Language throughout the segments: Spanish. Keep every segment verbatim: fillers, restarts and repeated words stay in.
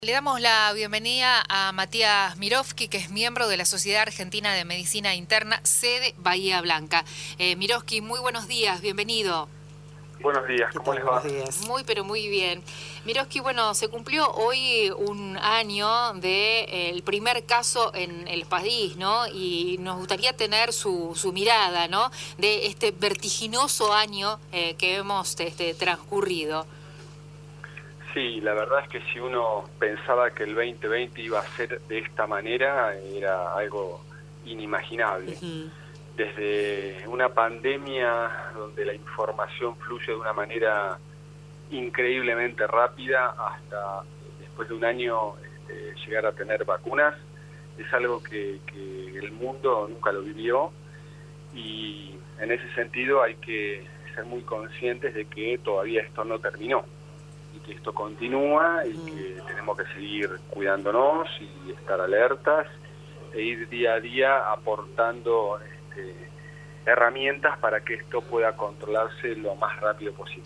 Le damos la bienvenida a Matías Mirovsky, que es miembro de la Sociedad Argentina de Medicina Interna, sede Bahía Blanca. Eh, Mirovsky, muy buenos días, bienvenido. Buenos días, ¿cómo les va? Buenos días. Muy, pero muy bien. Mirovsky, bueno, se cumplió hoy un año del de primer caso en el país, ¿no? Y nos gustaría tener su, su mirada, ¿no?, de este vertiginoso año eh, que hemos este, transcurrido. Sí, la verdad es que si uno pensaba que el veinte veinte iba a ser de esta manera, era algo inimaginable. Uh-huh. Desde una pandemia donde la información fluye de una manera increíblemente rápida hasta después de un año este, llegar a tener vacunas, es algo que, que el mundo nunca lo vivió, y en ese sentido hay que ser muy conscientes de que todavía esto no terminó, y que esto continúa, y que tenemos que seguir cuidándonos y estar alertas e ir día a día aportando este, herramientas para que esto pueda controlarse lo más rápido posible.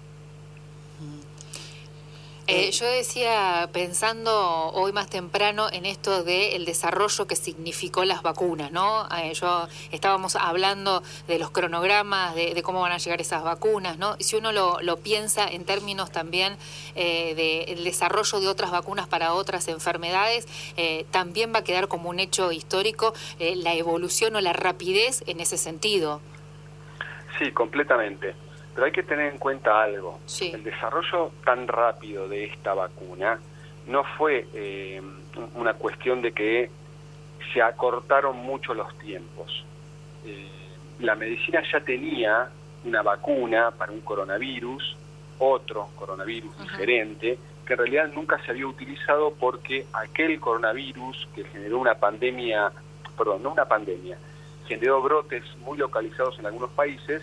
Eh, yo decía, pensando hoy más temprano en esto del desarrollo que significó las vacunas, ¿no? Eh, yo estábamos hablando de los cronogramas, de, de cómo van a llegar esas vacunas, ¿no? Y si uno lo, lo piensa en términos también eh, del desarrollo de otras vacunas para otras enfermedades, eh, también va a quedar como un hecho histórico eh, la evolución o la rapidez en ese sentido. Sí, completamente. Pero hay que tener en cuenta algo. Sí. El desarrollo tan rápido de esta vacuna no fue eh, una cuestión de que se acortaron mucho los tiempos. Eh, la medicina ya tenía una vacuna para un coronavirus, otro coronavirus uh-huh. diferente, que en realidad nunca se había utilizado porque aquel coronavirus que generó una pandemia, perdón, no una pandemia, generó brotes muy localizados en algunos países,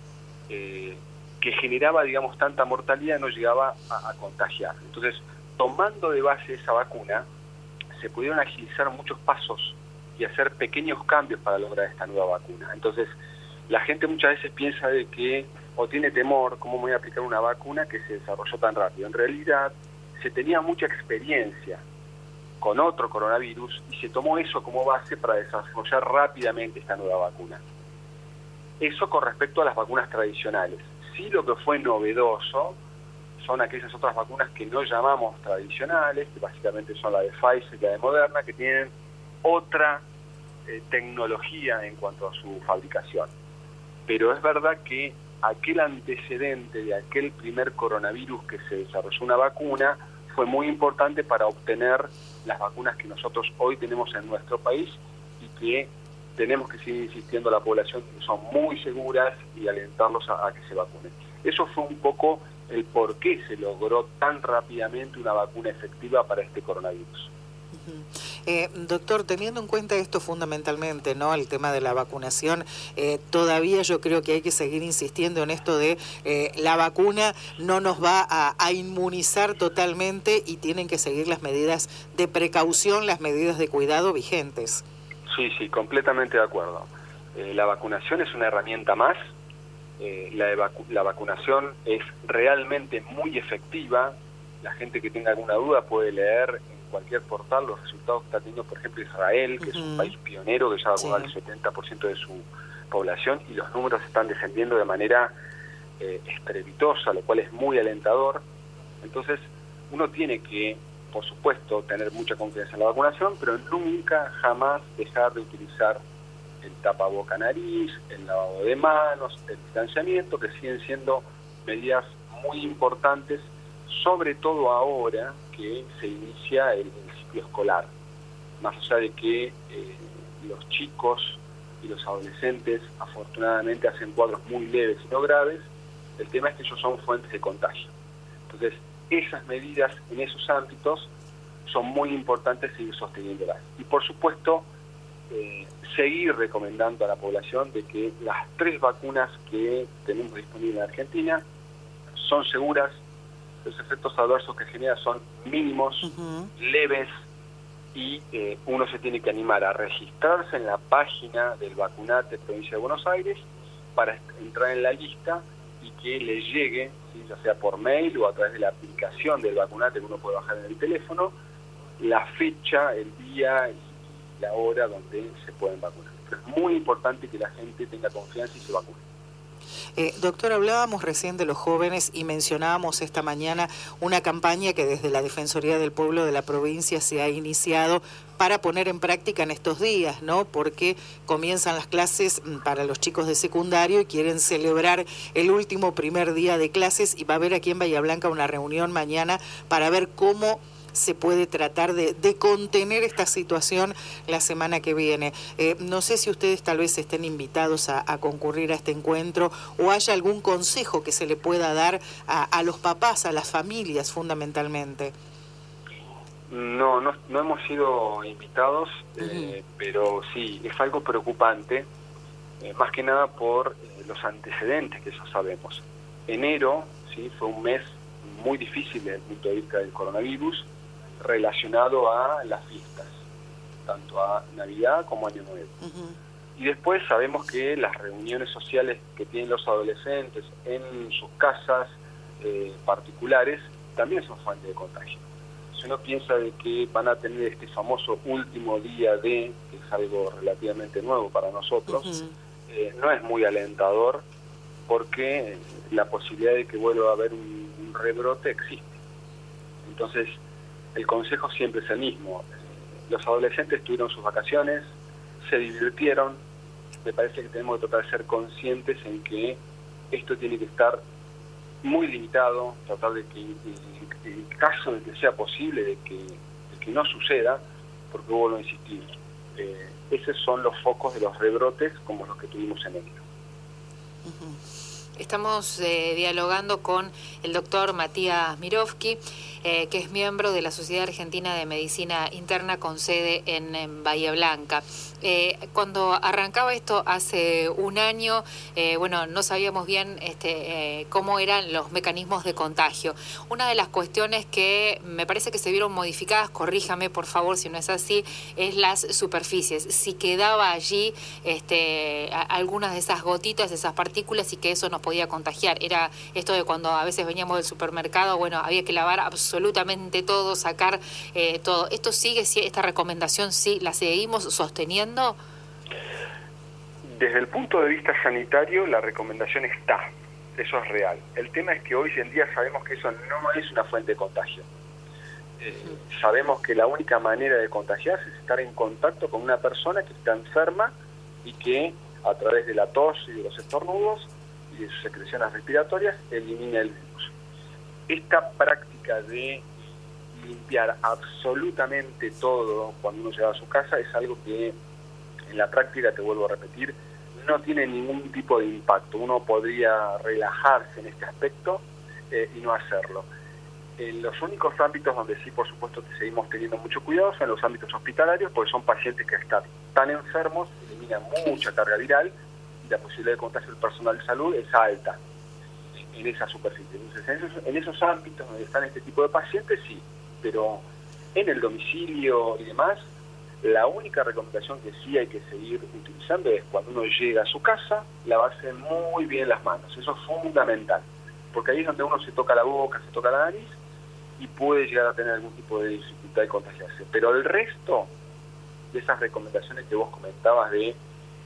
Eh, que generaba, digamos, tanta mortalidad, no llegaba a, a contagiar. Entonces, tomando de base esa vacuna, se pudieron agilizar muchos pasos y hacer pequeños cambios para lograr esta nueva vacuna. Entonces, la gente muchas veces piensa de que, o tiene temor, ¿cómo me voy a aplicar una vacuna que se desarrolló tan rápido? En realidad, se tenía mucha experiencia con otro coronavirus y se tomó eso como base para desarrollar rápidamente esta nueva vacuna. Eso con respecto a las vacunas tradicionales. Sí, lo que fue novedoso son aquellas otras vacunas que no llamamos tradicionales, que básicamente son la de Pfizer y la de Moderna, que tienen otra eh, tecnología en cuanto a su fabricación. Pero es verdad que aquel antecedente de aquel primer coronavirus que se desarrolló una vacuna fue muy importante para obtener las vacunas que nosotros hoy tenemos en nuestro país, y que tenemos que seguir insistiendo a la población que son muy seguras y alentarlos a, a que se vacunen. Eso fue un poco el por qué se logró tan rápidamente una vacuna efectiva para este coronavirus. Uh-huh. Eh, doctor, teniendo en cuenta esto fundamentalmente, ¿no?, el tema de la vacunación, eh, todavía yo creo que hay que seguir insistiendo en esto de eh, la vacuna no nos va a, a inmunizar totalmente, y tienen que seguir las medidas de precaución, las medidas de cuidado vigentes. Sí, sí, completamente de acuerdo. Eh, la vacunación es una herramienta más. Eh, la, vacu- la vacunación es realmente muy efectiva. La gente que tenga alguna duda puede leer en cualquier portal los resultados que está teniendo, por ejemplo, Israel, que uh-huh. es un país pionero que ya vacunó sí. al setenta por ciento de su población, y los números están descendiendo de manera eh, estrepitosa, lo cual es muy alentador. Entonces, uno tiene que, por supuesto, tener mucha confianza en la vacunación, pero nunca, jamás dejar de utilizar el tapaboca nariz, el lavado de manos, el distanciamiento, que siguen siendo medidas muy importantes, sobre todo ahora que se inicia el, el ciclo escolar. Más allá de que eh, los chicos y los adolescentes afortunadamente hacen cuadros muy leves y no graves, el tema es que ellos son fuentes de contagio. Entonces, esas medidas en esos ámbitos son muy importantes seguir sosteniéndolas. Y por supuesto, eh, seguir recomendando a la población de que las tres vacunas que tenemos disponibles en Argentina son seguras, los efectos adversos que genera son mínimos, uh-huh. leves, y eh, uno se tiene que animar a registrarse en la página del Vacunate Provincia de Buenos Aires para entrar en la lista y que le llegue ¿sí? Ya sea por mail o a través de la aplicación del vacunate que uno puede bajar en el teléfono, la fecha, el día y la hora donde se pueden vacunar. Pero es muy importante que la gente tenga confianza y se vacune. Eh, doctor, hablábamos recién de los jóvenes y mencionábamos esta mañana una campaña que desde la Defensoría del Pueblo de la provincia se ha iniciado para poner en práctica en estos días, ¿no? Porque comienzan las clases para los chicos de secundario y quieren celebrar el último primer día de clases, y va a haber aquí en Bahía Blanca una reunión mañana para ver cómo se puede tratar de, de contener esta situación la semana que viene. Eh, no sé si ustedes tal vez estén invitados a, a concurrir a este encuentro o haya algún consejo que se le pueda dar a, a los papás, a las familias fundamentalmente. No, no, no hemos sido invitados, uh-huh. eh, pero sí, es algo preocupante, eh, más que nada por eh, los antecedentes que ya sabemos. Enero, sí, fue un mes muy difícil desde el punto de vista del coronavirus, relacionado a las fiestas, tanto a Navidad como Año Nuevo. Uh-huh. Y después sabemos que las reuniones sociales que tienen los adolescentes en sus casas eh, particulares también son fuente de contagio. Si uno piensa de que van a tener este famoso último día de, que es algo relativamente nuevo para nosotros, uh-huh. eh, no es muy alentador, porque la posibilidad de que vuelva a haber un, un rebrote existe. Entonces, el consejo siempre es el mismo. Los adolescentes tuvieron sus vacaciones, se divirtieron. Me parece que tenemos que tratar de ser conscientes en que esto tiene que estar muy limitado, tratar de que en caso de que sea posible, de que, de que no suceda, porque vuelvo a insistir, eh, esos son los focos de los rebrotes como los que tuvimos en enero. Uh-huh. Estamos eh, dialogando con el doctor Matías Mirovsky, eh, que es miembro de la Sociedad Argentina de Medicina Interna con sede en, en Bahía Blanca. Eh, cuando arrancaba esto hace un año, eh, bueno, no sabíamos bien este, eh, cómo eran los mecanismos de contagio. Una de las cuestiones que me parece que se vieron modificadas, corríjame por favor si no es así, es las superficies. Si quedaba allí este, a, algunas de esas gotitas, esas partículas, y que eso nos podía contagiar. Era esto de cuando a veces veníamos del supermercado, bueno, había que lavar absolutamente todo, sacar eh, todo. ¿Esto sigue, esta recomendación sí la seguimos sosteniendo? Desde el punto de vista sanitario, la recomendación está, eso es real. El tema es que hoy en día sabemos que eso no es una fuente de contagio. Eh, sabemos que la única manera de contagiarse es estar en contacto con una persona que está enferma y que a través de la tos y de los estornudos y de sus secreciones respiratorias elimina el virus. Esta práctica de limpiar absolutamente todo cuando uno llega a su casa es algo que en la práctica, te vuelvo a repetir, no tiene ningún tipo de impacto. Uno podría relajarse en este aspecto eh, y no hacerlo. En los únicos ámbitos donde sí, por supuesto, seguimos teniendo mucho cuidado son los ámbitos hospitalarios, porque son pacientes que están tan enfermos, eliminan mucha carga viral y la posibilidad de contagio del personal de salud es alta en esa superficie. Entonces, en esos, en esos ámbitos donde están este tipo de pacientes, sí, pero en el domicilio y demás, la única recomendación que sí hay que seguir utilizando es cuando uno llega a su casa, lavarse muy bien las manos. Eso es fundamental, porque ahí es donde uno se toca la boca, se toca la nariz y puede llegar a tener algún tipo de dificultad de contagiarse. Pero el resto de esas recomendaciones que vos comentabas de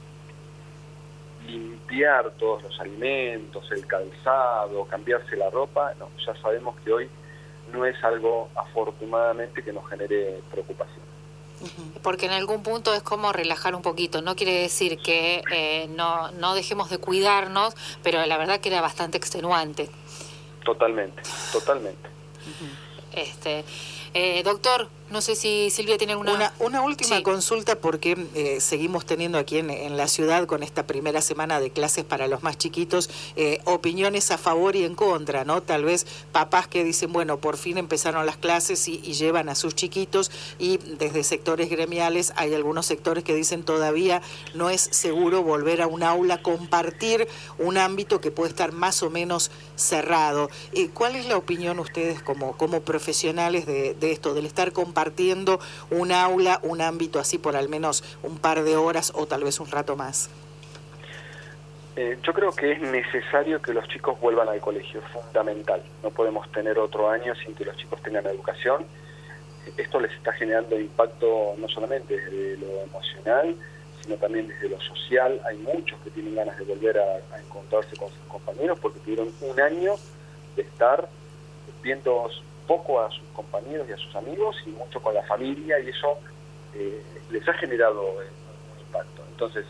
limpiar todos los alimentos, el calzado, cambiarse la ropa, no, ya sabemos que hoy no es algo afortunadamente que nos genere preocupación. Porque en algún punto es como relajar un poquito, no quiere decir que eh, no, no dejemos de cuidarnos, pero la verdad que era bastante extenuante. Totalmente, totalmente. Uh-huh. Este, eh, doctor, no sé si Silvia tiene alguna... Una, una última sí. consulta, porque eh, seguimos teniendo aquí en, en la ciudad, con esta primera semana de clases para los más chiquitos, eh, opiniones a favor y en contra, ¿no? Tal vez papás que dicen, bueno, por fin empezaron las clases y, y llevan a sus chiquitos, y desde sectores gremiales hay algunos sectores que dicen todavía no es seguro volver a un aula, compartir un ámbito que puede estar más o menos cerrado. Eh, ¿Cuál es la opinión ustedes como, como profesionales de, de esto, del estar compartiendo compartiendo un aula, un ámbito así por al menos un par de horas o tal vez un rato más? Eh, yo creo que es necesario que los chicos vuelvan al colegio, es fundamental. No podemos tener otro año sin que los chicos tengan educación. Esto les está generando impacto no solamente desde lo emocional, sino también desde lo social. Hay muchos que tienen ganas de volver a, a encontrarse con sus compañeros porque tuvieron un año de estar viendo poco a sus compañeros y a sus amigos y mucho con la familia, y eso eh, les ha generado eh, un impacto. Entonces,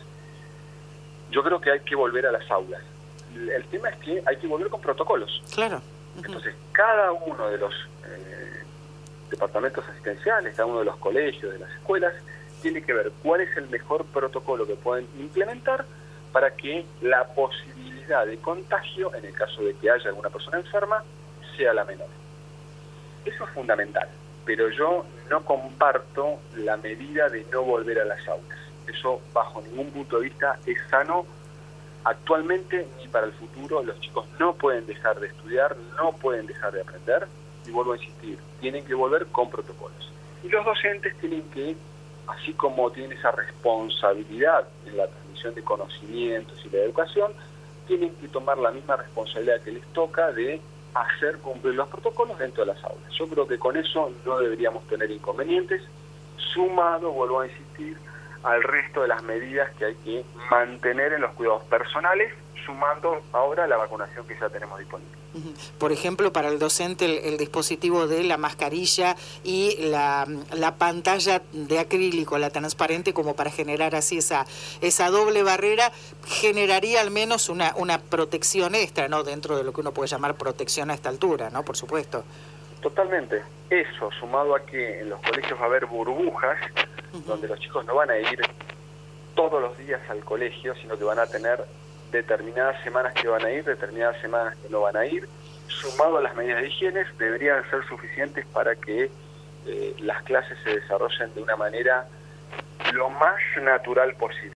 yo creo que hay que volver a las aulas. El tema es que hay que volver con protocolos. Claro. Uh-huh. Entonces, cada uno de los eh, departamentos asistenciales, cada uno de los colegios, de las escuelas, tiene que ver cuál es el mejor protocolo que pueden implementar para que la posibilidad de contagio, en el caso de que haya alguna persona enferma, sea la menor. Eso es fundamental, pero yo no comparto la medida de no volver a las aulas. Eso, bajo ningún punto de vista, es sano actualmente ni para el futuro. Los chicos no pueden dejar de estudiar, no pueden dejar de aprender, y vuelvo a insistir, tienen que volver con protocolos. Y los docentes tienen que, así como tienen esa responsabilidad en la transmisión de conocimientos y de educación, tienen que tomar la misma responsabilidad que les toca de hacer cumplir los protocolos dentro de las aulas. Yo creo que con eso no deberíamos tener inconvenientes, sumado, vuelvo a insistir, al resto de las medidas que hay que mantener en los cuidados personales, sumando ahora la vacunación que ya tenemos disponible. Por ejemplo, para el docente el, el dispositivo de la mascarilla y la, la pantalla de acrílico, la transparente, como para generar así esa esa doble barrera, generaría al menos una, una protección extra, ¿no? Dentro de lo que uno puede llamar protección a esta altura, ¿no? Por supuesto. Totalmente. Eso, sumado a que en los colegios va a haber burbujas, uh-huh, donde los chicos no van a ir todos los días al colegio, sino que van a tener determinadas semanas que van a ir, determinadas semanas que no van a ir, sumado a las medidas de higiene, deberían ser suficientes para que eh, las clases se desarrollen de una manera lo más natural posible.